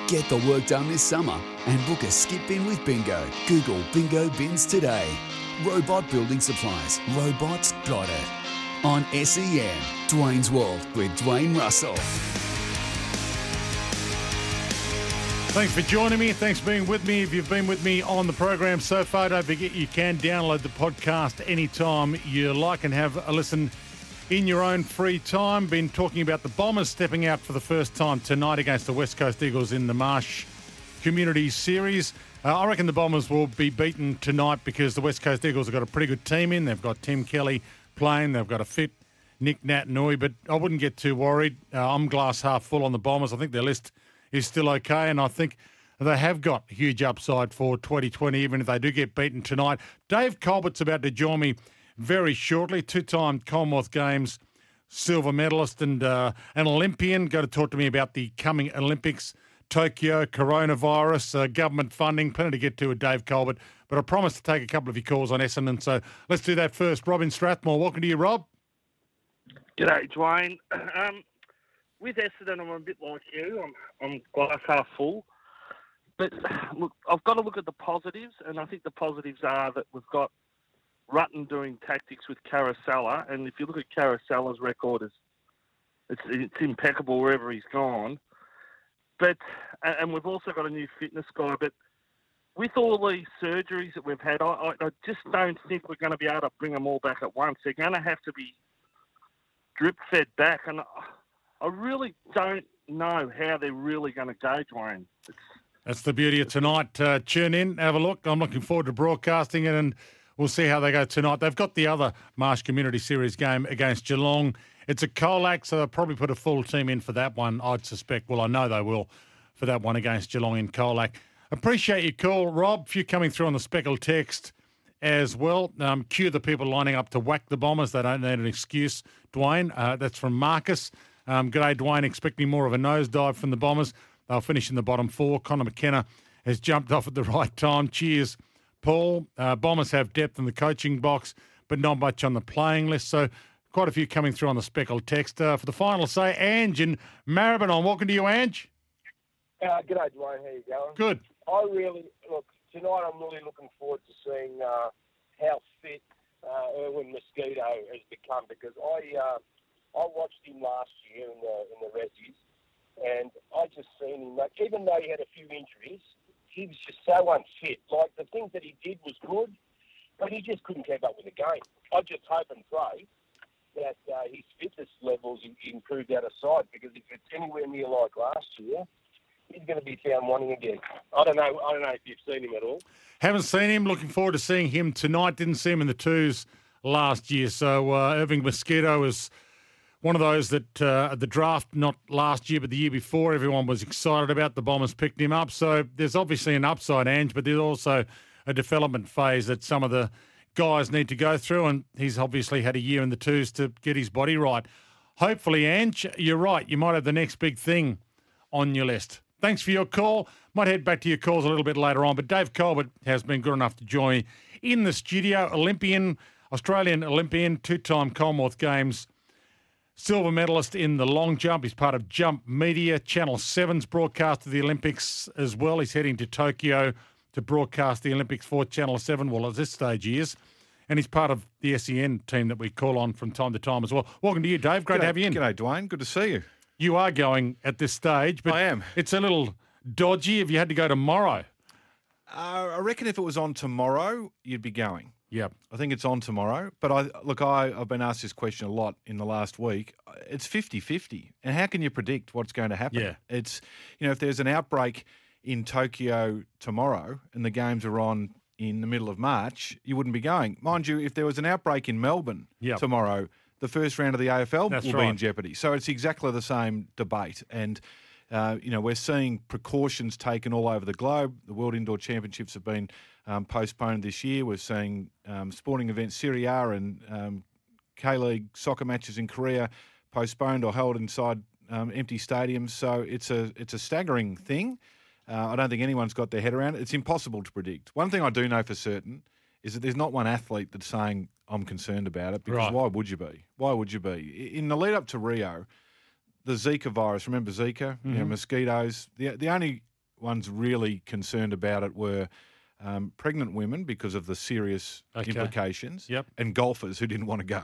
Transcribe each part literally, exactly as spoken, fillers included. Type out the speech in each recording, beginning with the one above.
Get the work done this summer and book a skip bin with Bingo. Google Bingo Bins today. Robot Building Supplies. Robots got it. On S E N, Dwayne's World with Dwayne Russell. Thanks for joining me. Thanks for being with me. If you've been with me on the program so far, don't forget you can download the podcast anytime you like and have a listen in your own free time. Been talking about the Bombers stepping out for the first time tonight against the West Coast Eagles in the Marsh Community Series. Uh, I reckon the Bombers will be beaten tonight because the West Coast Eagles have got a pretty good team in. They've got Tim Kelly playing. They've got a fit Nick Naitanui, but I wouldn't get too worried. Uh, I'm glass half full on the Bombers. I think their list is still okay, and I think they have got a huge upside for twenty twenty, even if they do get beaten tonight. Dave Colbert's about to join me very shortly, two-time Commonwealth Games silver medalist and uh, an Olympian. Going to talk to me about the coming Olympics, Tokyo, coronavirus, uh, government funding, plenty to get to with Dave Colbert, but I promised to take a couple of your calls on Essendon, so let's do that first. Robin Strathmore, welcome to you, Rob. G'day, Dwayne. Um, with Essendon, I'm a bit like you. I'm, I'm glass half full. But look, I've got to look at the positives, and I think the positives are that we've got Rutten doing tactics with Caracella, and if you look at Caracella's record, it's, it's, it's impeccable wherever he's gone. But and we've also got a new fitness guy. But with all these surgeries that we've had, I, I, I just don't think we're going to be able to bring them all back at once. They're going to have to be drip fed back, and I really don't know how they're really going to go, Dwayne. It's, That's the beauty of tonight. Uh, tune in, have a look. I'm looking forward to broadcasting it, and we'll see how they go tonight. They've got the other Marsh Community Series game against Geelong. It's a Colac, so they'll probably put a full team in for that one, I'd suspect. Well, I know they will for that one against Geelong in Colac. Appreciate your call, Rob. A few coming through on the Speckle text as well. Um, cue the people lining up to whack the Bombers. They don't need an excuse, Dwayne. Uh, that's from Marcus. Um, G'day, Dwayne. Expecting more of a nosedive from the Bombers. They'll finish in the bottom four. Connor McKenna has jumped off at the right time. Cheers, Paul. Uh, Bombers have depth in the coaching box, but not much on the playing list. So quite a few coming through on the Speckle text. Uh, for the final say, Ange in Maribyrnong. Welcome to you, Ange. Uh, g'day, Dwayne. How you going? Good. I really, look, tonight I'm really looking forward to seeing uh, how fit uh, Erwin Mosquito has become, because I uh, I watched him last year in the in the Resies, and I just seen him, like, even though he had a few injuries, he was just so unfit. Like, the things that he did was good, but he just couldn't keep up with the game. I just hope and pray that uh, his fitness levels improved out of sight, because if it's anywhere near like last year, he's going to be found wanting again. I don't know. I don't know if you've seen him at all. Haven't seen him. Looking forward to seeing him tonight. Didn't see him in the twos last year. So uh, Irving Mosquito is one of those that uh, at the draft, not last year, but the year before, everyone was excited about. The Bombers picked him up. So there's obviously an upside, Ange, but there's also a development phase that some of the guys need to go through. And he's obviously had a year in the twos to get his body right. Hopefully, Ange, you're right. You might have the next big thing on your list. Thanks for your call. Might head back to your calls a little bit later on, but Dave Colbert has been good enough to join me in the studio. Olympian, Australian Olympian, two-time Commonwealth Games silver medalist in the long jump. He's part of Jump Media. Channel seven's broadcast of the Olympics as well. He's heading to Tokyo to broadcast the Olympics for Channel seven. Well, at this stage he is. And he's part of the S E N team that we call on from time to time as well. Welcome to you, Dave. Great G'day, to have you in. G'day, Dwayne. Good to see you. You are going at this stage, but I am. It's a little dodgy if you had to go tomorrow. Uh, I reckon if it was on tomorrow, you'd be going. Yep. I think it's on tomorrow. But I look, I, I've been asked this question a lot in the last week. It's fifty-fifty. And how can you predict what's going to happen? Yeah. It's, you know, if there's an outbreak in Tokyo tomorrow and the games are on in the middle of March, you wouldn't be going. Mind you, if there was an outbreak in Melbourne Yep. tomorrow, the first round of the A F L That's will right. be in jeopardy. So it's exactly the same debate. And, uh, you know, we're seeing precautions taken all over the globe. The World Indoor Championships have been um, postponed this year. We're seeing um, sporting events, Serie A and um, K-League soccer matches in Korea postponed or held inside um, empty stadiums. So it's a it's a staggering thing. Uh, I don't think anyone's got their head around it. It's impossible to predict. One thing I do know for certain is that there's not one athlete that's saying, I'm concerned about it, because Right. why would you be? Why would you be? In the lead up to Rio, the Zika virus, remember Zika? You know, Mhm. mosquitoes. The the only ones really concerned about it were um, pregnant women because of the serious Okay. implications, Yep. and golfers who didn't want to go.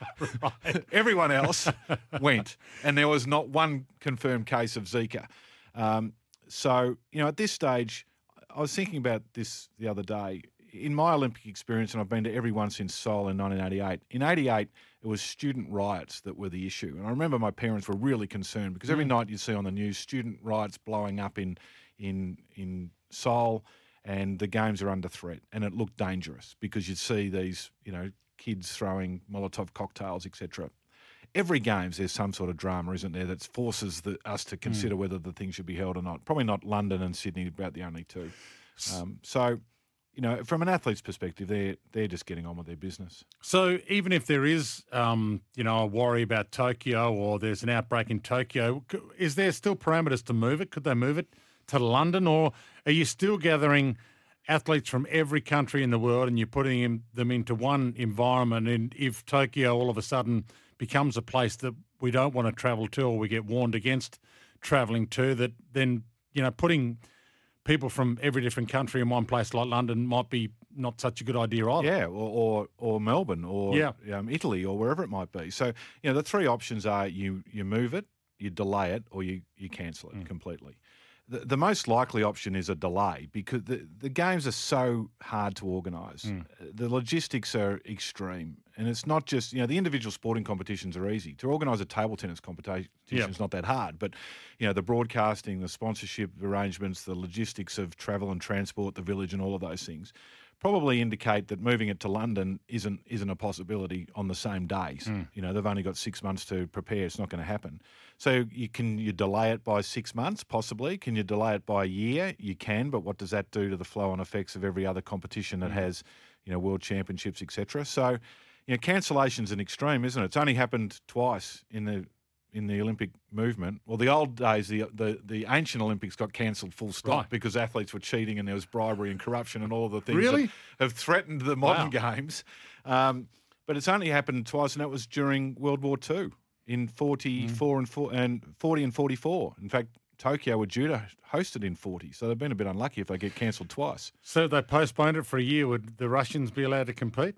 Right. Everyone else went, and there was not one confirmed case of Zika. Um, so, you know, at this stage, I was thinking about this the other day. In my Olympic experience, and I've been to every one since Seoul in nineteen eighty-eight, in eighty-eight, it was student riots that were the issue. And I remember my parents were really concerned because every night you see on the news student riots blowing up in, in, in Seoul, and the games are under threat. And it looked dangerous because you'd see these, you know, kids throwing Molotov cocktails, et cetera. Every games there's some sort of drama, isn't there, that forces the, us to consider whether the thing should be held or not. Probably not London and Sydney, about the only two. Um, so, you know, from an athlete's perspective, they're they're just getting on with their business. So even if there is, um, you know, a worry about Tokyo or there's an outbreak in Tokyo, c- is there still parameters to move it? Could they move it to London, or are you still gathering athletes from every country in the world and you're putting in, them into one environment? And if Tokyo all of a sudden becomes a place that we don't want to travel to, or we get warned against travelling to, that then, you know, putting people from every different country in one place like London might be not such a good idea either. Yeah, or or, or Melbourne, or Yeah. um, Italy, or wherever it might be. So, you know, the three options are you you move it, you delay it, or you, you cancel it completely. The, the most likely option is a delay because the, the games are so hard to organise. The logistics are extreme. And it's not just, you know, the individual sporting competitions are easy. To organise a table tennis competition Yep. is not that hard. But, you know, the broadcasting, the sponsorship arrangements, the logistics of travel and transport, the village and all of those things probably indicate that moving it to London isn't isn't a possibility on the same days. You know, they've only got six months to prepare. It's not going to happen. So you can you delay it by six months, possibly. Can you delay it by a year? You can, but what does that do to the flow-on effects of every other competition that has, you know, world championships, et cetera? So, you know, cancellation's an extreme, isn't it? It's only happened twice in the in the Olympic movement. Well, the old days, the the, the ancient Olympics got cancelled full stop Right. because athletes were cheating and there was bribery and corruption and all of the things Really? that have threatened the modern Wow. games. Um, but it's only happened twice, and that was during World War Two in forty-four and, four, and forty and forty-four. In fact, Tokyo were due to host it in forty, so they've been a bit unlucky if they get cancelled twice. So if they postponed it for a year, would the Russians be allowed to compete?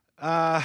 Uh,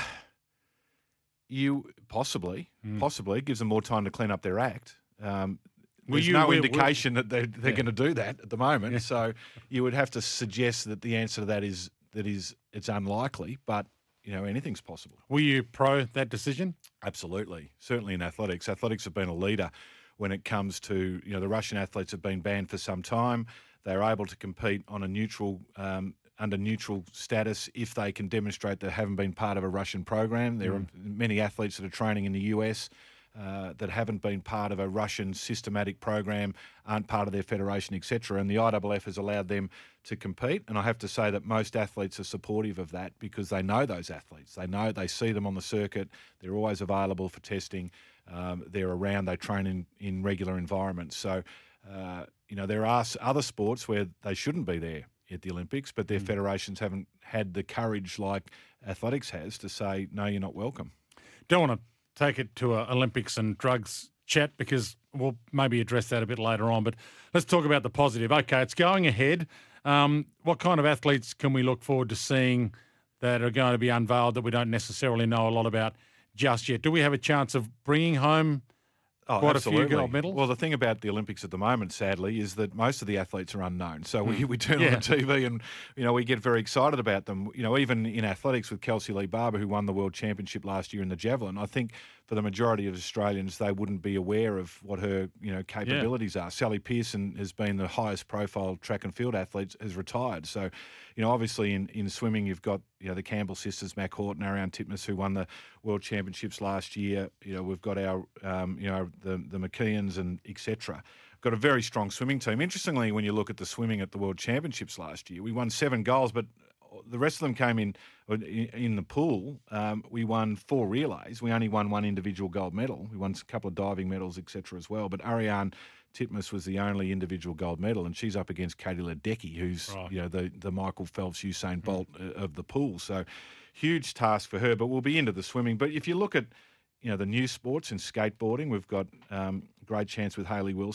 you possibly, possibly it gives them more time to clean up their act. Um, Will there's you- no will- indication that they're, they're Yeah. going to do that at the moment. Yeah. So you would have to suggest that the answer to that is that is it's unlikely, but you know anything's possible. Were you pro that decision? Absolutely, certainly in athletics. Athletics have been a leader when it comes to, you know, the Russian athletes have been banned for some time. They're able to compete on a neutral, um, under neutral status if they can demonstrate they haven't been part of a Russian program. There are many athletes that are training in the U S uh, that haven't been part of a Russian systematic program, aren't part of their federation, et cetera. And the I W F has allowed them to compete. And I have to say that most athletes are supportive of that because they know those athletes. They know, they see them on the circuit. They're always available for testing. Um, they're around, they train in, in regular environments. So, uh, you know, there are s- other sports where they shouldn't be there at the Olympics, but their federations haven't had the courage like athletics has to say, no, you're not welcome. Don't want to take it to a Olympics and drugs chat because we'll maybe address that a bit later on. But let's talk about the positive. Okay, it's going ahead. Um, what kind of athletes can we look forward to seeing that are going to be unveiled that we don't necessarily know a lot about just yet? Do we have a chance of bringing home Oh, quite absolutely. a few gold medals? Well, the thing about the Olympics at the moment, sadly, is that most of the athletes are unknown. So we, we turn Yeah. on the T V and, you know, we get very excited about them. You know, even in athletics with Kelsey Lee Barber, who won the World Championship last year in the javelin, I think for the majority of Australians, they wouldn't be aware of what her, you know, capabilities are. Sally Pearson has been the highest profile track and field athlete, has retired. So, you know, obviously in, in swimming, you've got, you know, the Campbell sisters, Mac Horton, Ariane Titmus, who won the World Championships last year. You know, we've got our, um, you know, the, the McKeons and et cetera. Got a very strong swimming team. Interestingly, when you look at the swimming at the World Championships last year, we won seven goals, but the rest of them came in in the pool. Um, we won four relays. We only won one individual gold medal. We won a couple of diving medals, et cetera, as well. But Ariane Titmus was the only individual gold medal, and she's up against Katie Ledecky, who's Right. you know the the Michael Phelps, Usain Bolt uh, of the pool. So huge task for her. But we'll be into the swimming. But if you look at you know the new sports in skateboarding, we've got um, great chance with Hayley Wilson.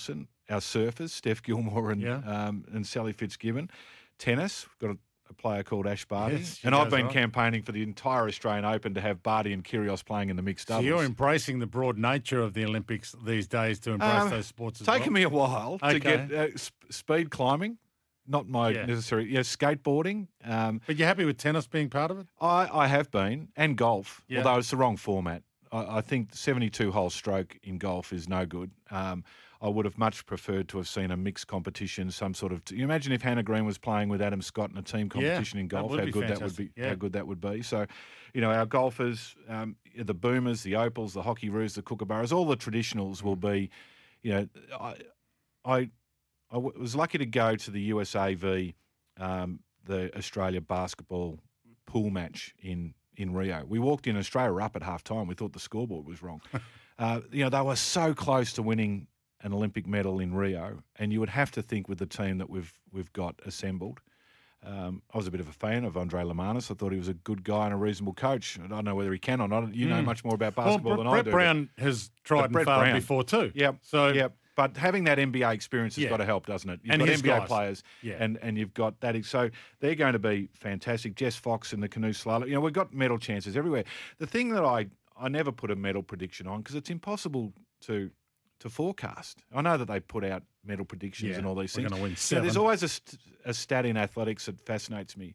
our surfers, Steph Gilmore and Yeah. um, and Sally Fitzgibbon. Tennis, we've got a, a player called Ash Barty. Yes, she and I've does, been right. campaigning for the entire Australian Open to have Barty and Kyrgios playing in the mixed So doubles. you're embracing the broad nature of the Olympics these days to embrace Um, those sports as Taken well. me a while Okay. to get uh, sp- speed climbing, not my Yeah. necessary, yeah, skateboarding. Um, But you're happy with tennis being part of it? I, I have been, and golf, Yeah. although it's the wrong format. I, I think seventy-two hole stroke in golf is no good. Um, I would have much preferred to have seen a mixed competition, some sort of. You imagine if Hannah Green was playing with Adam Scott in a team competition in that golf, would how be good that would be. fantastic. Yeah. How good that would be. So, you know, our golfers, um, the Boomers, the Opals, the Hockey Roos, the Kookaburras, all the traditionals will be. You know, I, I, I w- was lucky to go to the U S A V, um, the Australia basketball pool match in. in Rio. We walked in, Australia were up at half time. We thought the scoreboard was wrong. uh, you know, they were so close to winning an Olympic medal in Rio, and you would have to think with the team that we've we've got assembled. Um, I was a bit of a fan of Andre Lamanis. I thought he was a good guy and a reasonable coach. I don't know whether he can or not. You know much more about basketball well, than Brett I do. Brown has tried and Brett failed Brown. before too. Yep. So yep. But having that N B A experience has Yeah. got to help, doesn't it? You've And got his N B A guys. players, Yeah. and, and you've got that. So they're going to be fantastic. Jess Fox in the canoe slalom. You know, we've got medal chances everywhere. The thing that I, I never put a medal prediction on because it's impossible to to forecast. I know that they put out medal predictions Yeah, and all these we're things. gonna win You know, there's seven. always a, st- a stat in athletics that fascinates me.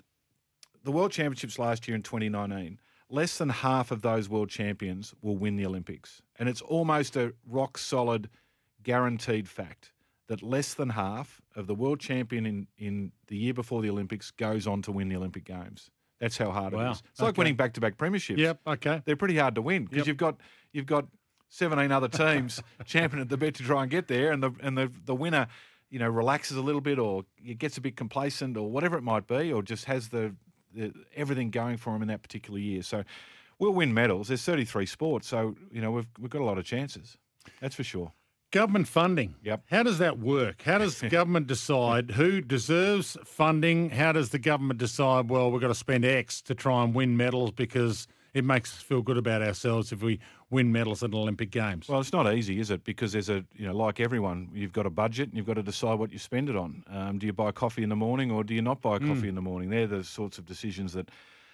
The World Championships last year in twenty nineteen, less than half of those world champions will win the Olympics. And it's almost a rock solid, guaranteed fact that less than half of the world champion in, in the year before the Olympics goes on to win the Olympic Games. That's how hard Wow. it is. It's like Okay. winning back to back premierships. Yep. Okay. They're pretty hard to win because Yep. you've got you've got seventeen other teams championing at the bit to try and get there, and the and the the winner, you know, relaxes a little bit or gets a bit complacent or whatever it might be, or just has the, the everything going for him in that particular year. So we'll win medals. There's thirty-three sports, so you know we've we've got a lot of chances. That's for sure. Government funding. Yep. How does that work? How does government decide who deserves funding? How does the government decide, well, we've got to spend X to try and win medals because it makes us feel good about ourselves if we win medals at Olympic Games? Well, it's not easy, is it? Because there's a, you know, like everyone, you've got a budget and you've got to decide what you spend it on. Um, do you buy coffee in the morning or do you not buy coffee in the morning? They're the sorts of decisions that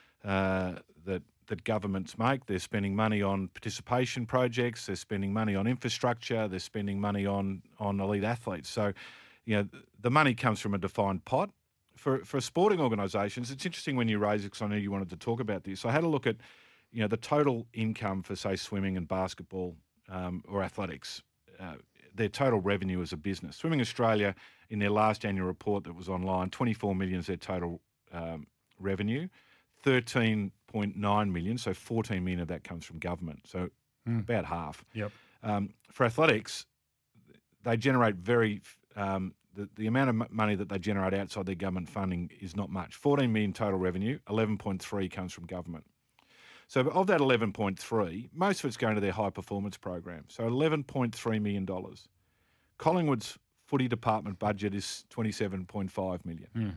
uh, that that governments make. They're spending money on participation projects. They're spending money on infrastructure. They're spending money on on elite athletes. So, you know, the money comes from a defined pot. For for sporting organisations, it's interesting when you raise it because I knew you wanted to talk about this. I had a look at, you know, the total income for, say, swimming and basketball um, or athletics, uh, their total revenue as a business. Swimming Australia, in their last annual report that was online, twenty-four million is their total um, revenue, thirteen point nine million, so fourteen million of that comes from government, so about half. Yep. Um, for athletics, they generate very um, the, the amount of m- money that they generate outside their government funding is not much. fourteen million total revenue, eleven point three comes from government. So of that eleven point three, most of it's going to their high performance program. So eleven point three million dollars. Collingwood's footy department budget is twenty-seven point five million dollars.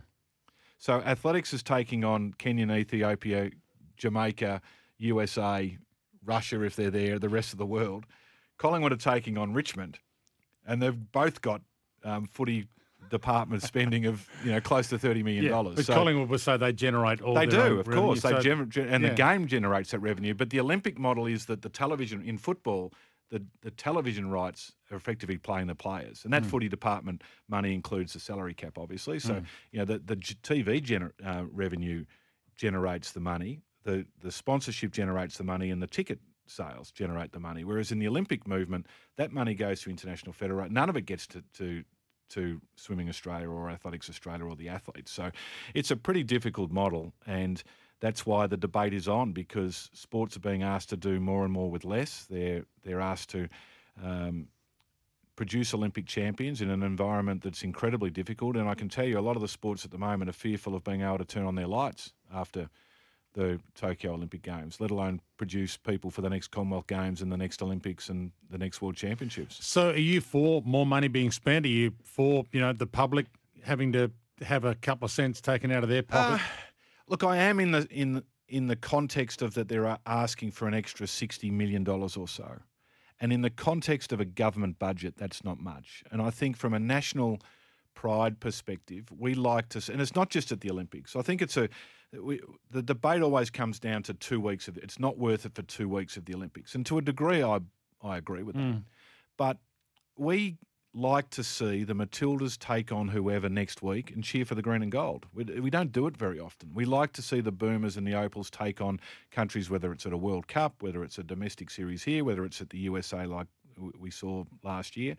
So athletics is taking on Kenya, Ethiopia, Jamaica, U S A, Russia if they're there, the rest of the world. Collingwood are taking on Richmond, and they've both got um, footy department spending of you know close to thirty million dollars. But So Collingwood would say they generate all they their do, own of revenue, course. They so- gener- gen- and yeah. the game generates that revenue. But the Olympic model is that the television in football, the, the television rights are effectively playing the players, and that Hmm. footy department money includes the salary cap, obviously. So you know the the G- T V gener- uh, revenue generates the money, the the sponsorship generates the money, and the ticket sales generate the money. Whereas in the Olympic movement, that money goes to international federation. None of it gets to, to to Swimming Australia or Athletics Australia or the athletes. So it's a pretty difficult model, and that's why the debate is on, because sports are being asked to do more and more with less. They're they're asked to um, produce Olympic champions in an environment that's incredibly difficult. And I can tell you a lot of the sports at the moment are fearful of being able to turn on their lights after the Tokyo Olympic Games, let alone produce people for the next Commonwealth Games and the next Olympics and the next World Championships. So are you for more money being spent? Are you for, you know, the public having to have a couple of cents taken out of their pocket? Uh, look, I am in the in in the context of that they're asking for an extra sixty million dollars or so, And in the context of a government budget, that's not much. And I think from a national pride perspective, we like to, and it's not just at the Olympics. I think it's a, we, the debate always comes down to two weeks of it. It's not worth it for two weeks of the Olympics. And to a degree, I I agree with that. Mm. But we like to see the Matildas take on whoever next week and cheer for the green and gold. We, we don't do it very often. We like to see the Boomers and the Opals take on countries, whether it's at a World Cup, whether it's a domestic series here, whether it's at the U S A like we saw last year.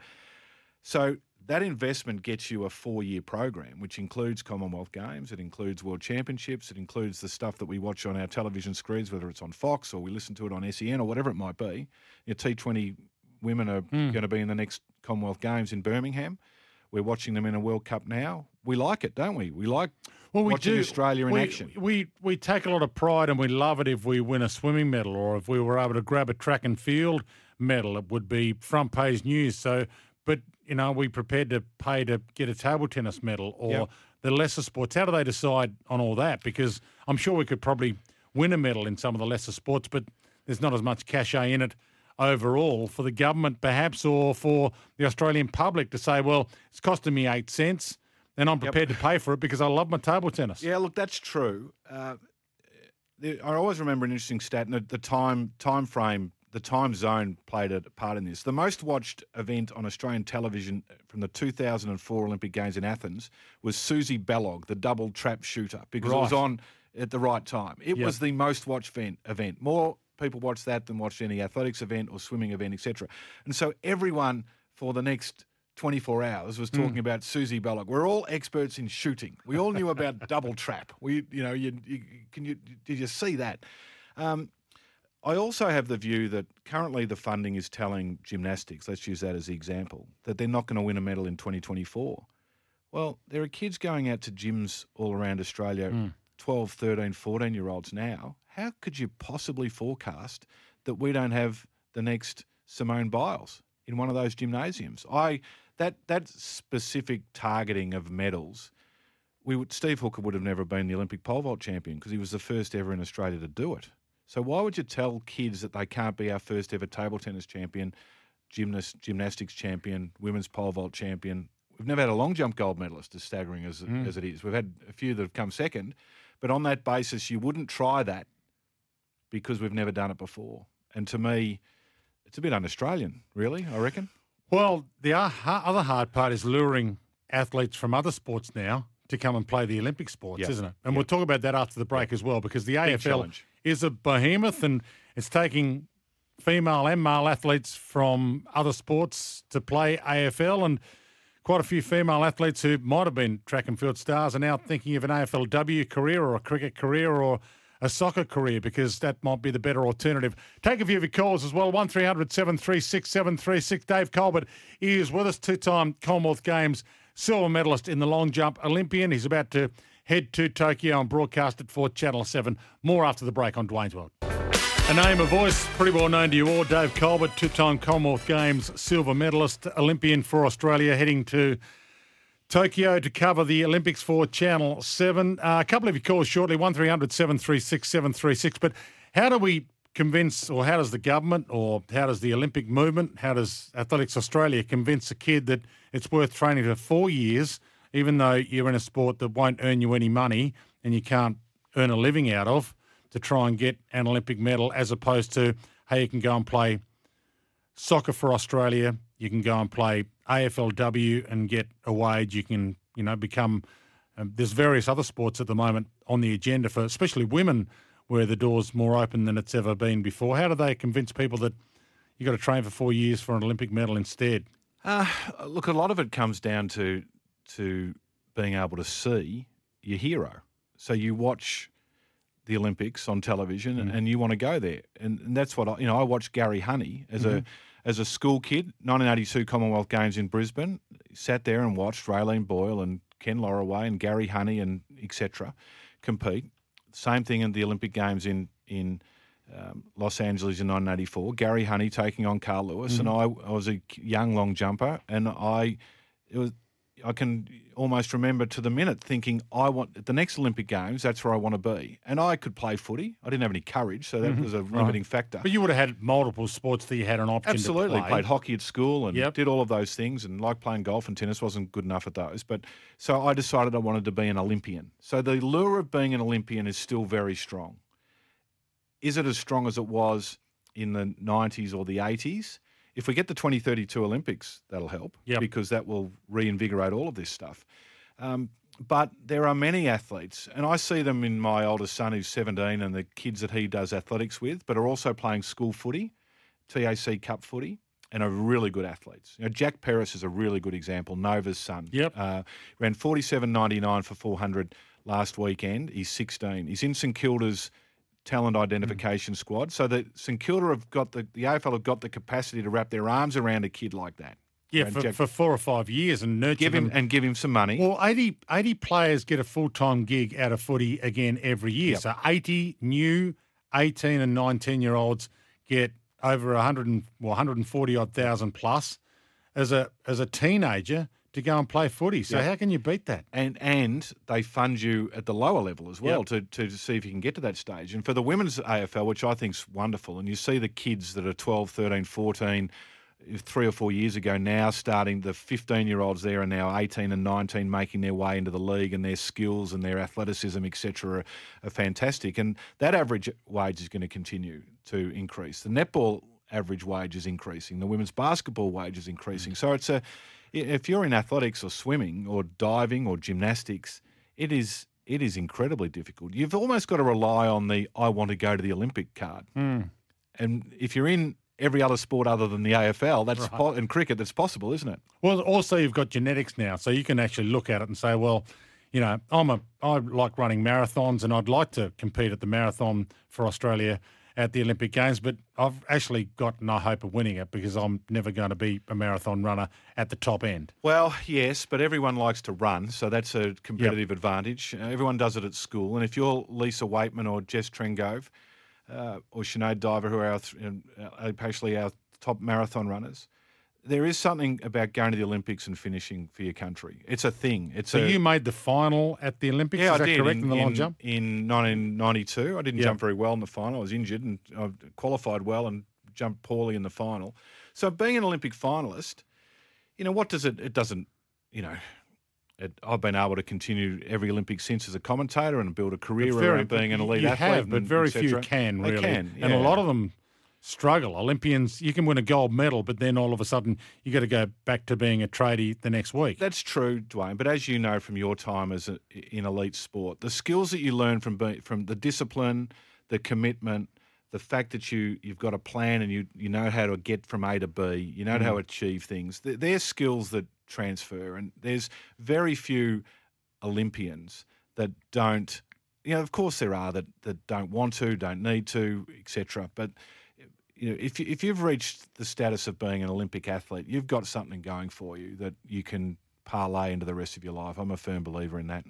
So that investment gets you a four-year program, which includes Commonwealth Games, it includes World Championships, it includes the stuff that we watch on our television screens, whether it's on Fox or we listen to it on S E N or whatever it might be. Your T twenty women are Mm. going to be in the next Commonwealth Games in Birmingham. We're watching them in a World Cup now. We like it, don't we? We like Well, we watching do. Australia in we, action. We we take a lot of pride and we love it if we win a swimming medal or if we were able to grab a track and field medal. It would be front page news. So, but you know, we prepared to pay to get a table tennis medal or Yep. the lesser sports. How do they decide on all that? Because I'm sure we could probably win a medal in some of the lesser sports, but there's not as much cachet in it overall for the government, perhaps, or for the Australian public to say, well, it's costing me eight cents. And I'm prepared to pay for it because I love my table tennis. Yeah, look, that's true. Uh, there- I always remember an interesting stat, and the, the time time frame, the time zone played a part in this. The most watched event on Australian television from the two thousand four Olympic Games in Athens was Susie Bellog, the double trap shooter, because it was Right. on at the right time. It Yep. was the most watched event. event. More people watched that than watched any athletics event or swimming event, et cetera. And so everyone for the next twenty-four hours was talking about Susie Bellog. We're all experts in shooting. We all knew about double trap. We, you know, you, you can you did you see that? Um, I also have the view that currently the funding is telling gymnastics, let's use that as the example, that they're not going to win a medal in twenty twenty-four. Well, there are kids going out to gyms all around Australia, Mm. twelve, thirteen, fourteen-year-olds now. How could you possibly forecast that we don't have the next Simone Biles in one of those gymnasiums? I that that specific targeting of medals, we would, Steve Hooker would have never been the Olympic pole vault champion because he was the first ever in Australia to do it. So why would you tell kids that they can't be our first ever table tennis champion, gymnast, gymnastics champion, women's pole vault champion? We've never had a long jump gold medalist, as staggering as, Mm. as it is. We've had a few that have come second, but on that basis, you wouldn't try that because we've never done it before. And to me, it's a bit un-Australian, really, I reckon. Well, the o- ha- other hard part is luring athletes from other sports now to come and play the Olympic sports, Yep. isn't it? And we'll talk about that after the break as well, because the A F L challenge. is a behemoth and it's taking female and male athletes from other sports to play A F L, and quite a few female athletes who might have been track and field stars are now thinking of an A F L W career or a cricket career or a soccer career, because that might be the better alternative. Take a few of your calls as well. one three hundred seven three six seven three six. Dave Colbert is with us, two-time Commonwealth Games silver medalist in the long jump Olympian. He's about to head to Tokyo and broadcast it for Channel seven. More after the break on Dwayne's World. A name, a voice, pretty well known to you all. Dave Colbert, two-time Commonwealth Games silver medalist, Olympian for Australia, heading to Tokyo to cover the Olympics for Channel seven. Uh, a couple of your calls shortly, one three hundred seven three six seven three six. But how do we convince, or how does the government, or how does the Olympic movement, how does Athletics Australia convince a kid that it's worth training for four years, even though you're in a sport that won't earn you any money and you can't earn a living out of, to try and get an Olympic medal, as opposed to, hey, you can go and play soccer for Australia, you can go and play A F L W and get a wage, you can, you know, become, um, there's various other sports at the moment on the agenda for especially women, where the door's more open than it's ever been before. How do they convince people that you got to train for four years for an Olympic medal instead? Uh, look, a lot of it comes down to to being able to see your hero. So you watch the Olympics on television, Mm. and, and you want to go there, and, and that's what I, you know. I watched Gary Honey as Mm-hmm. a as a school kid, nineteen eighty-two Commonwealth Games in Brisbane. Sat there and watched Raylene Boyle and Ken Loraway and Gary Honey and et cetera compete. Same thing in the Olympic Games in in um, Los Angeles in nineteen eighty-four. Gary Honey taking on Carl Lewis, Mm-hmm. and I, I was a young long jumper, and I it was I can almost remember to the minute thinking, I want at the next Olympic Games, that's where I want to be. And I could play footy. I didn't have any courage, so that Mhm. was a Right. limiting factor. But you would have had multiple sports that you had an option Absolutely. to play. Played hockey at school and Yep. did all of those things, and like playing golf and tennis, wasn't good enough at those. But so I decided I wanted to be an Olympian. So the lure of being an Olympian is still very strong. Is it as strong as it was in the nineties or the eighties? If we get the twenty thirty-two Olympics, that'll help Yep. because that will reinvigorate all of this stuff. Um, but there are many athletes, and I see them in my oldest son who's seventeen and the kids that he does athletics with, but are also playing school footy, T A C Cup footy, and are really good athletes. You know, Jack Perris is a really good example, Nova's son. Yep. Uh, ran forty-seven ninety-nine for four hundred last weekend. He's sixteen. He's in St Kilda's talent identification mm. squad. So that St Kilda have got the, the A F L have got the capacity to wrap their arms around a kid like that. Yeah, You know, for, Jack- for four or five years and nurture give him them. and give him some money. Well, eighty, eighty players get a full-time gig out of footy again every year. Yep. So eighty new eighteen and nineteen-year-olds get over one hundred and, well, one hundred forty odd thousand plus as a as a teenager to go and play footy. So Yep. how can you beat that? And and they fund you at the lower level as well Yep. to, to see if you can get to that stage. And for the women's A F L, which I think's wonderful, and you see the kids that are twelve, thirteen, fourteen, three or four years ago now starting, the fifteen-year-olds there are now eighteen and nineteen making their way into the league, and their skills and their athleticism, et cetera, are, are fantastic. And that average wage is going to continue to increase. The netball average wage is increasing. The women's basketball wage is increasing. So it's a if you're in athletics or swimming or diving or gymnastics, it is it is incredibly difficult. You've almost got to rely on the I want to go to the Olympic card. Mm. And if you're in every other sport other than the A F L, that's Right. po- and cricket, that's possible, isn't it? Well, also you've got genetics now, so you can actually look at it and say, well, you know, I'm a I like running marathons, and I'd like to compete at the marathon for Australia at the Olympic Games, but I've actually got no hope of winning it because I'm never going to be a marathon runner at the top end. Well, yes, but everyone likes to run, so that's a competitive advantage. Uh, everyone does it at school, and if you're Lisa Waitman or Jess Trengove uh, or Sinead Diver, who are our th- uh, actually our top marathon runners, there is something about going to the Olympics and finishing for your country. It's a thing. It's So a, you made the final at the Olympics, Yeah, is I that did correct, in, in the long in- jump? in nineteen ninety-two. I didn't Yeah. jump very well in the final. I was injured and I qualified well and jumped poorly in the final. So being an Olympic finalist, you know, what does it? It doesn't, you know. It, I've been able to continue every Olympic since as a commentator and build a career But very- around being an elite you athlete. have, but and very et few cetera. can, They really. can, And a yeah. lot of them struggle. Olympians, you can win a gold medal, but then all of a sudden you got to go back to being a tradie the next week. That's true, Dwayne. But as you know from your time as a, in elite sport, the skills that you learn from being, from the discipline, the commitment, the fact that you you've got a plan and you you know how to get from A to B, you know Mm. how to achieve things. They're, they're skills that transfer, and there's very few Olympians that don't. You know, of course there are that that don't want to, don't need to, et cetera. But you know, if you, if you've reached the status of being an Olympic athlete, you've got something going for you that you can parlay into the rest of your life. I'm a firm believer in that.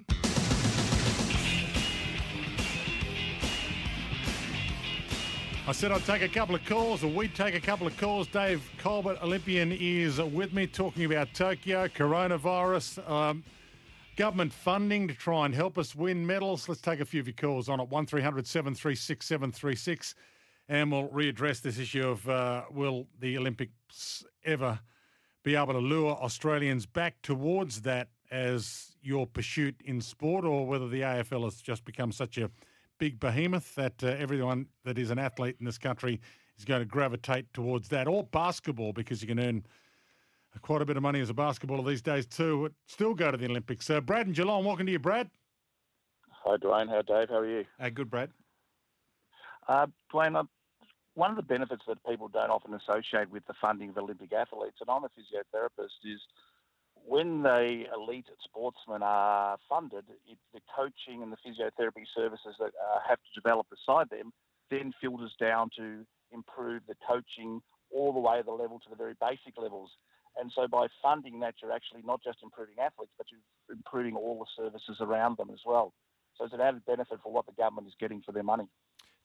I said I'd take a couple of calls, or we'd take a couple of calls. Dave Colbert, Olympian, is with me talking about Tokyo, coronavirus, um, government funding to try and help us win medals. Let's take a few of your calls on it. one three hundred seven three six seven three six. And we'll readdress this issue of uh, will the Olympics ever be able to lure Australians back towards that as your pursuit in sport, or whether the A F L has just become such a big behemoth that uh, everyone that is an athlete in this country is going to gravitate towards that, or basketball, because you can earn quite a bit of money as a basketballer these days too, but still go to the Olympics. So Brad and Geelong, welcome to you, Brad. Hi, Dwayne. How, Dave? How are you? Uh, good, Brad. Uh, Dwayne, uh, one of the benefits that people don't often associate with the funding of Olympic athletes, and I'm a physiotherapist, is when the elite sportsmen are funded, it, the coaching and the physiotherapy services that uh, have to develop beside them then filters down to improve the coaching all the way the level to the very basic levels. And so by funding that, you're actually not just improving athletes, but you're improving all the services around them as well. So it's an added benefit for what the government is getting for their money.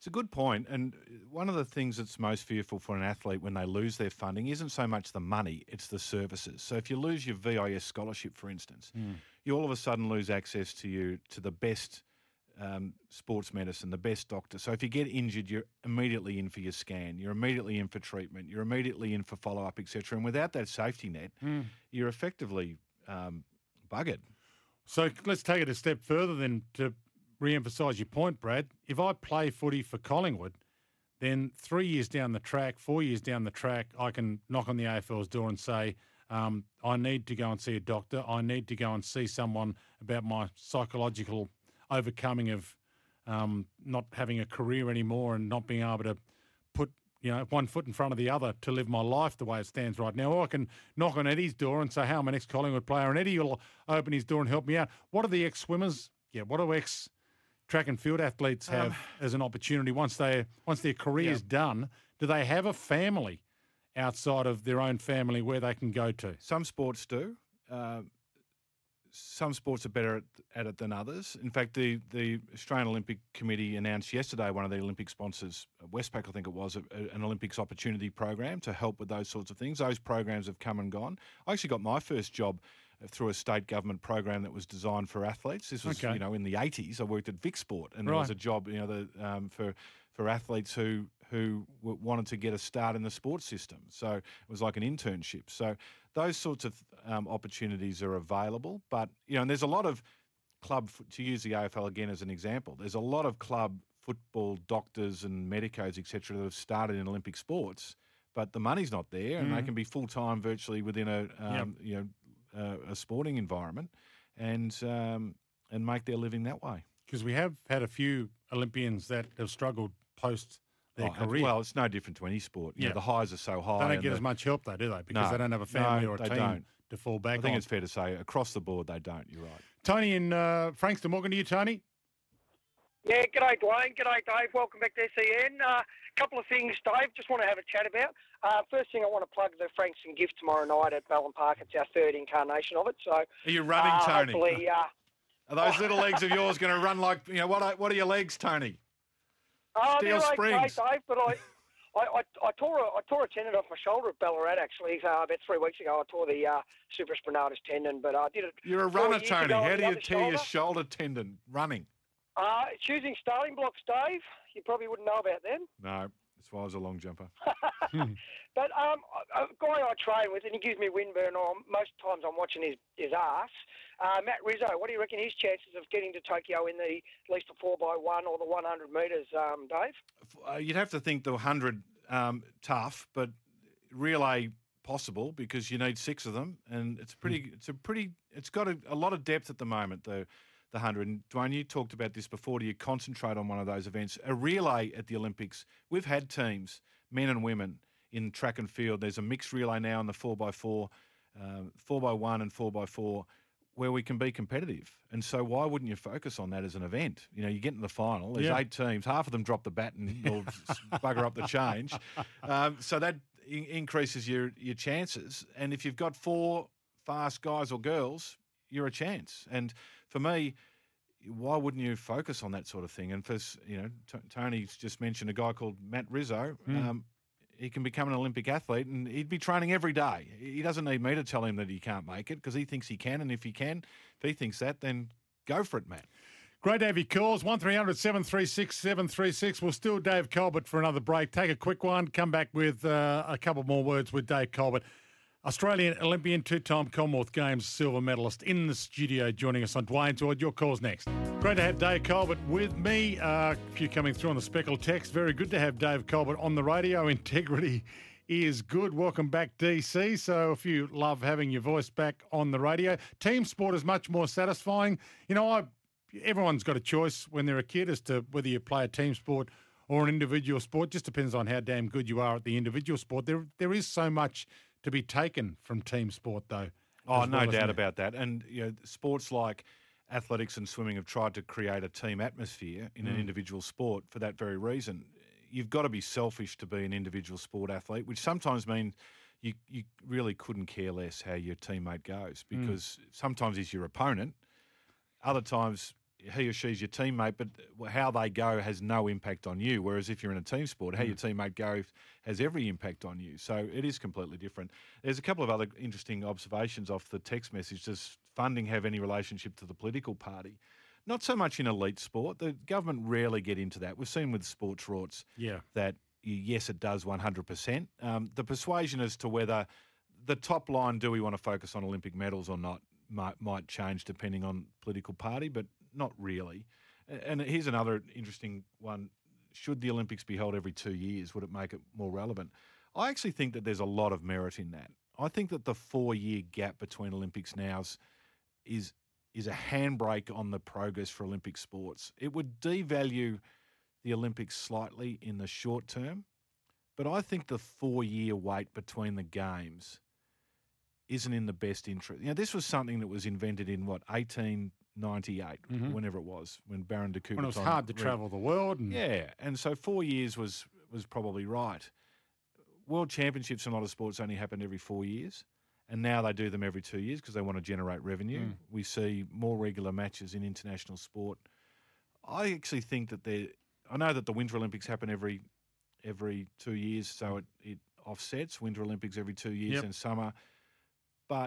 It's a good point. And one of the things that's most fearful for an athlete when they lose their funding isn't so much the money, it's the services. So if you lose your V I S scholarship, for instance, mm. you all of a sudden lose access to you to the best um, sports medicine, the best doctor. So if you get injured, you're immediately in for your scan, you're immediately in for treatment, you're immediately in for follow-up, et cetera. And without that safety net, mm. you're effectively um, buggered. So let's take it a step further then to re-emphasise your point, Brad. If I play footy for Collingwood, then three years down the track, four years down the track, I can knock on the A F L's door and say, um, I need to go and see a doctor. I need to go and see someone about my psychological overcoming of um, not having a career anymore and not being able to put, you know, one foot in front of the other to live my life the way it stands right now. Or I can knock on Eddie's door and say, hey, I'm an ex-Collingwood player, and Eddie will open his door and help me out. What are the ex-swimmers? Yeah, what do ex- track and field athletes have um, as an opportunity once they once their career's yeah. done? Do they have a family outside of their own family where they can go to? Some sports do. Uh, some sports are better at, at it than others. In fact, the, the Australian Olympic Committee announced yesterday, one of the Olympic sponsors, Westpac I think it was, a, a, an Olympics opportunity program to help with those sorts of things. Those programs have come and gone. I actually got my first job through a state government program that was designed for athletes. This was, okay. you know, in the eighties. I worked at Vic Sport, and there right. was a job, you know, the, um, for for athletes who who wanted to get a start in the sports system. So it was like an internship. So those sorts of um, opportunities are available. But you know, and there's a lot of club, to use the A F L again as an example. There's a lot of club football doctors and medicos, et cetera, that have started in Olympic sports, but the money's not there, and mm. they can be full time virtually within a um, yep. you know. Uh, a sporting environment and um, and make their living that way. Because we have had a few Olympians that have struggled post their oh, career. Well, it's no different to any sport. You yeah. know, the highs are so high. They don't get the, as much help though, do they? Because no, they don't have a family no, or a they team don't. to fall back on. I think on. it's fair to say across the board they don't. You're right. Tony in uh, Frankston, welcome to you, Tony. Yeah, g'day Dwayne, g'day Dave, welcome back to S E N. A uh, couple of things, Dave, just want to have a chat about. Uh, first thing, I want to plug the Frankston gift tomorrow night at Ballon Park. It's our third incarnation of it. So, are you running, uh, Tony? Hopefully, uh, are those little legs of yours going to run like, you know, what are, what are your legs, Tony? Oh, Steel they're springs. Okay, Dave, but I, I, I, I, tore a, I tore a tendon off my shoulder at Ballarat, actually, uh, about three weeks ago. I tore the uh, supraspinatus tendon, but I did it. You're a runner, Tony. How do you tear shoulder. your shoulder tendon running? Uh, it's using starting blocks, Dave. You probably wouldn't know about them. No, that's why I was a long jumper. But um, a guy I train with, and he gives me windburn on, most times I'm watching his, his ass, uh, Matt Rizzo. What do you reckon his chances of getting to Tokyo in the at least the four by one or the one hundred metres, um, Dave? Uh, you'd have to think the one hundred um, tough, but relay possible because you need six of them, and it's pretty. It's a pretty. It's got a, a lot of depth at the moment, though. The one hundred. And Dwayne, you talked about this before. Do you concentrate on one of those events? A relay at the Olympics, we've had teams, men and women, in track and field. There's a mixed relay now in the four by four, um, four by one and four by four, where we can be competitive. And so why wouldn't you focus on that as an event? You know, you get in the final, there's yeah. eight teams, half of them drop the bat and will bugger up the change. Um, so that in- increases your, your chances. And if you've got four fast guys or girls, you're a chance. And for me, why wouldn't you focus on that sort of thing? And for, you know, T- Tony's just mentioned a guy called Matt Rizzo. Mm. Um, he can become an Olympic athlete and he'd be training every day. He doesn't need me to tell him that he can't make it because he thinks he can. And if he can, if he thinks that, then go for it, Matt. Great to have your calls. one three hundred seven three six seven three six. We'll still Dave Colbert for another break. Take a quick one. Come back with uh, a couple more words with Dave Colbert. Australian Olympian, two-time Commonwealth Games silver medalist in the studio joining us on Dwayne's World. Your call's next. Great to have Dave Colbert with me. Uh, a few coming through on the Speckle text. Very good to have Dave Colbert on the radio. Integrity is good. Welcome back, D C. So if you love having your voice back on the radio, team sport is much more satisfying. You know, I, everyone's got a choice when they're a kid as to whether you play a team sport or an individual sport. Just depends on how damn good you are at the individual sport. There, there is so much to be taken from team sport, though. Oh, no doubt about that. And you know, sports like athletics and swimming have tried to create a team atmosphere in mm. an individual sport for that very reason. You've got to be selfish to be an individual sport athlete, which sometimes means you, you really couldn't care less how your teammate goes because mm. sometimes he's your opponent. Other times he or she's your teammate, but how they go has no impact on you. Whereas if you're in a team sport, how Mm. your teammate goes has every impact on you. So it is completely different. There's a couple of other interesting observations off the text message. Does funding have any relationship to the political party? Not so much in elite sport. The government rarely get into that. We've seen with sports rorts Yeah. that, yes, it does one hundred percent. Um, the persuasion as to whether the top line, do we want to focus on Olympic medals or not, might, might change depending on political party, but not really. And here's another interesting one. Should the Olympics be held every two years? Would it make it more relevant? I actually think that there's a lot of merit in that. I think that the four-year gap between Olympics nows is is a handbrake on the progress for Olympic sports. It would devalue the Olympics slightly in the short term, but I think the four-year wait between the games isn't in the best interest. You know, this was something that was invented in, what, eighteen ninety-eight, Mhm. whenever it was, when Baron de Coubertin... When it was hard to travel the world. And Yeah, and so four years was was probably right. World Championships in a lot of sports only happened every four years, and now they do them every two years because they want to generate revenue. Mm. We see more regular matches in international sport. I actually think that there... I know that the Winter Olympics happen every every two years, so it, it offsets Winter Olympics every two years Yep. and summer. But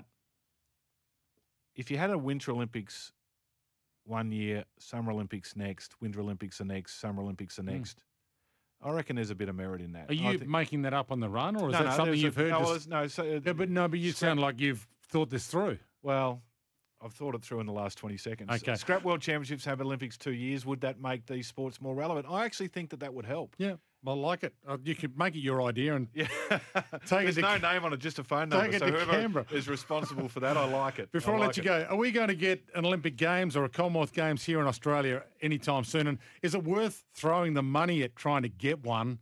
if you had a Winter Olympics one year, Summer Olympics next, Winter Olympics the next, Summer Olympics the Mm. next, I reckon there's a bit of merit in that. Are I you think- making that up on the run, or is No, that no, something there's you've a- heard? No, well, just- there's- no, so, uh, yeah, but no, but you scrap- sound like you've thought this through. Well, I've thought it through in the last twenty seconds. Okay. Scrap World Championships have Olympics two years. Would that make these sports more relevant? I actually think that that would help. Yeah, I like it. Uh, You could make it your idea and Yeah. Take it There's to no Ca- name on it, just a phone take number. it so to whoever Canberra. is responsible for that, I like it. Before I, like let you it. go, are we going to get an Olympic Games or a Commonwealth Games here in Australia anytime soon? And is it worth throwing the money at trying to get one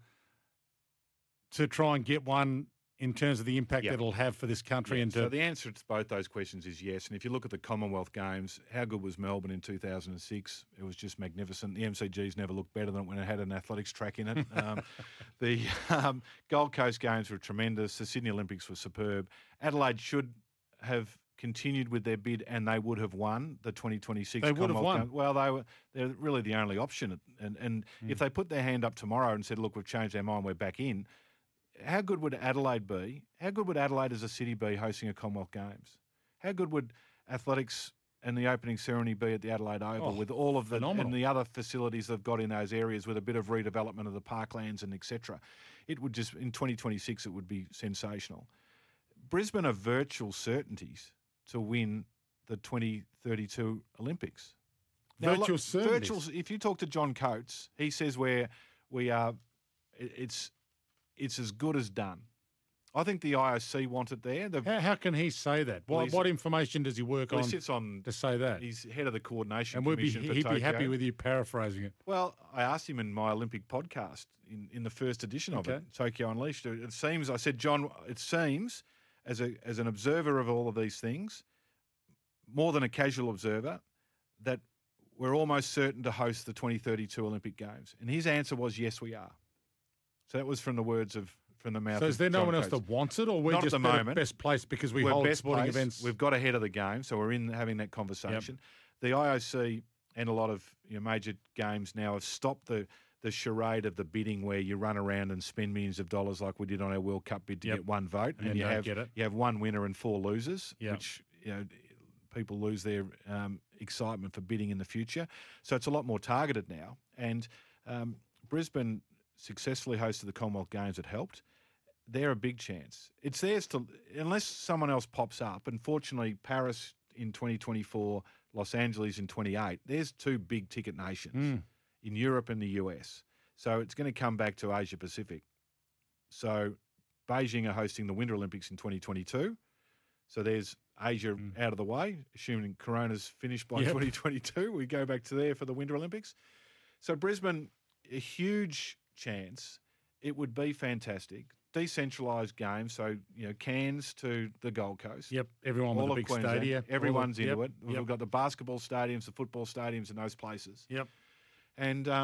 to try and get one in terms of the impact Yeah. that it'll have for this country? Yeah, and so to, the answer to both those questions is yes. And if you look at the Commonwealth Games, how good was Melbourne in two thousand six? It was just magnificent. The M C G's never looked better than when it had an athletics track in it. Um, the um, Gold Coast Games were tremendous. The Sydney Olympics were superb. Adelaide should have continued with their bid, and they would have won the twenty twenty-six They would have Commonwealth won. Games. Well, they were they're really the only option. And and Mm. if they put their hand up tomorrow and said, "Look, we've changed our mind, we're back in," how good would Adelaide be? How good would Adelaide as a city be hosting a Commonwealth Games? How good would athletics and the opening ceremony be at the Adelaide Oval Oh, with all of the phenomenal. and the other facilities they've got in those areas with a bit of redevelopment of the parklands and et cetera? It would just, in twenty twenty-six, it would be sensational. Brisbane are virtual certainties to win the twenty thirty-two Olympics. Now, Virtual look, certainties? Virtual, if you talk to John Coates, he says we're, we are, it- it's, it's as good as done. I think the I O C want it there. The, how, how can he say that? Well, What, he's- what information does he work well, on he sits on, to say that? he's head of the coordination And would be, commission for he'd be happy Tokyo. with you paraphrasing it. Well, I asked him in my Olympic podcast in, in the first edition of Okay. it, Tokyo Unleashed. It seems, I said, John, it seems, as a as an observer of all of these things, more than a casual observer, that we're almost certain to host the twenty thirty-two Olympic Games. And his answer was, yes, we are. So that was from the words of, from the mouth So of is there no John one else Coates. that wants it, or we're Not at just the better- moment. best placed because we We're hold best sporting placed. events? We've got ahead of the game, so we're in having that conversation. The I O C and a lot of you know, major games now have stopped the the charade of the bidding where you run around and spend millions of dollars like we did on our World Cup bid to Yep. get one vote, And and, you don't have get it. you have one winner and four losers, Yep. which you know people lose their um, excitement for bidding in the future. So it's a lot more targeted now, and um, Brisbane successfully hosted the Commonwealth Games. It helped. They're a big chance. It's theirs to, unless someone else pops up. And fortunately, Paris in twenty twenty-four, Los Angeles in twenty-eight. There's two big ticket nations Mm. in Europe and the U S. So it's going to come back to Asia Pacific. So Beijing are hosting the Winter Olympics in twenty twenty-two. So there's Asia Mm. out of the way, assuming Corona's finished by Yep. twenty twenty-two. We go back to there for the Winter Olympics. So Brisbane, a huge chance. It would be fantastic. Decentralised game, so you know Cairns to the Gold Coast. Yep, everyone with All a of big Queensland. stadia. all the- Everyone's into yep, it. We've Yep, got the basketball stadiums, the football stadiums in those places. yep. And um,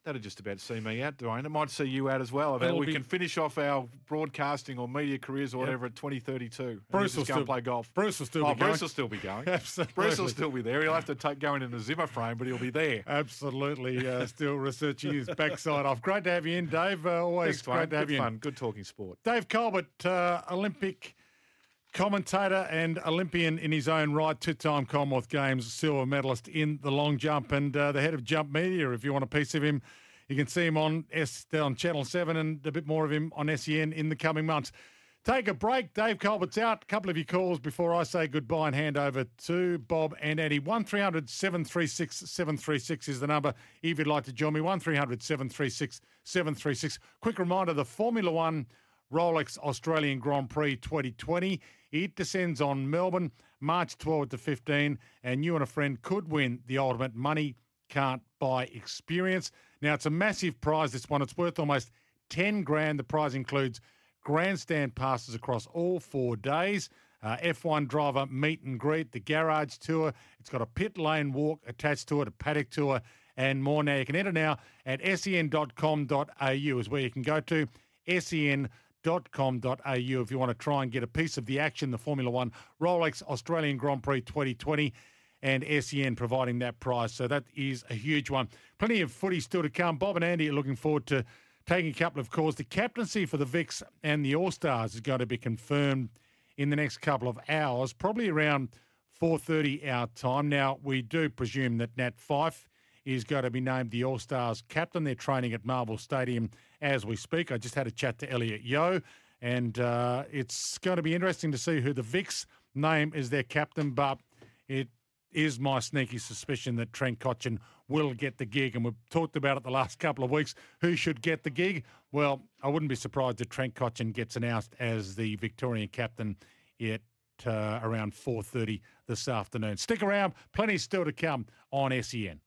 That'll just about see me out, Dwayne. It might see you out as well. It'll we be- can finish off our broadcasting or media careers or whatever at twenty thirty-two. Bruce and will just go still and play golf. Bruce will still oh, be going. Bruce will still be going. Absolutely. Bruce will still be there. He'll have to take going in a Zimmer frame, but he'll be there. Absolutely, uh, still researching his backside off. Great to have you in, Dave. Uh, always Thanks, great Dwayne. to have Good you fun. in. Good talking sport. Dave Colbert, uh, Olympic commentator and Olympian in his own right, two-time Commonwealth Games silver medalist in the long jump, and uh, the head of Jump Media. If you want a piece of him, you can see him on S on Channel seven and a bit more of him on S E N in the coming months. Take a break. Dave Colbert's out. A couple of your calls before I say goodbye and hand over to Bob and Eddie. one three hundred seven three six seven three six is the number if you'd like to join me. one three hundred seven three six seven three six. Quick reminder, the Formula One Rolex Australian Grand Prix twenty twenty. It descends on Melbourne, March twelfth to fifteenth, and you and a friend could win the ultimate money can't buy experience. Now, it's a massive prize, this one. It's worth almost ten grand. The prize includes grandstand passes across all four days, uh, F one driver meet and greet, the garage tour. It's got a pit lane walk attached to it, a paddock tour, and more. Now, you can enter now at sen dot com dot a u is where you can go to, sen dot com dot a u if you want to try and get a piece of the action, the Formula One Rolex Australian Grand Prix twenty twenty, and S E N providing that prize. So that is a huge one. Plenty of footy still to come. Bob and Andy are looking forward to taking a couple of calls. The captaincy for the Vicks and the All-Stars is going to be confirmed in the next couple of hours, probably around four thirty our time. Now, we do presume that Nat Fyfe is going to be named the All-Stars captain. They're training at Marvel Stadium as we speak. I just had a chat to Elliot Yeo, and uh, it's going to be interesting to see who the Vicks name as their captain, but it is my sneaky suspicion that Trent Cotchin will get the gig, and we've talked about it the last couple of weeks. Who should get the gig? Well, I wouldn't be surprised if Trent Cotchin gets announced as the Victorian captain at uh, around four thirty this afternoon. Stick around, plenty still to come on S E N.